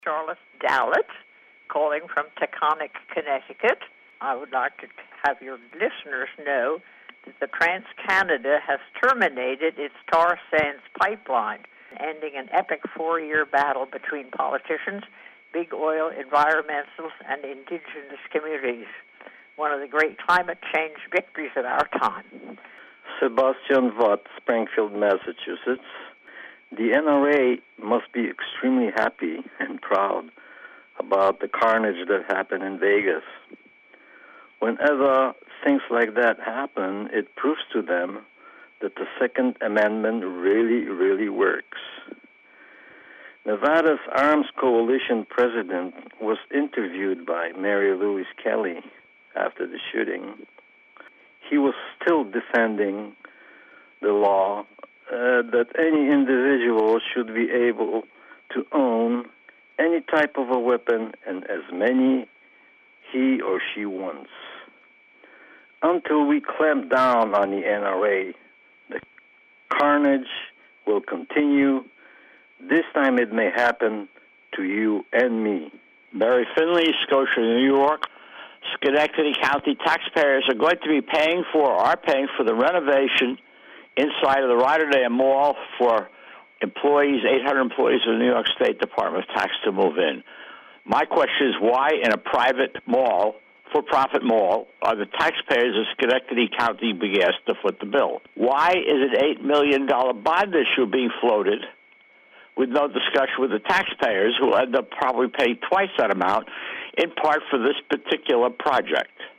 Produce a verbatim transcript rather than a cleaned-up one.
Charlotte Dowlett, calling from Taconic, Connecticut. I would like to have your listeners know that the TransCanada has terminated its tar sands pipeline, ending an epic four-year battle between politicians, big oil, environmentalists, and indigenous communities. One of the great climate change victories of our time. Sebastian Watt, Springfield, Massachusetts. The N R A must be extremely happy and proud about the carnage that happened in Vegas. Whenever things like that happen, it proves to them that the Second Amendment really, really works. Nevada's Arms Coalition president was interviewed by Mary Louise Kelly after the shooting. He was still defending the law uh, that any individual should be able to own any type of a weapon and as many he or she wants. Until we clamp down on the N R A, the carnage will continue. This time it may happen to you and me. Barry Finley, Scotia, New York. Schenectady County taxpayers are going to be paying for, are paying for the renovation inside of the Rotterdam Mall for employees, eight hundred employees of the New York State Department of Tax to move in. My question is, why in a private mall, for-profit mall, are the taxpayers of Schenectady County being asked to foot the bill? Why is an eight million dollars bond issue being floated with no discussion with the taxpayers who end up probably paying twice that amount, in part for this particular project?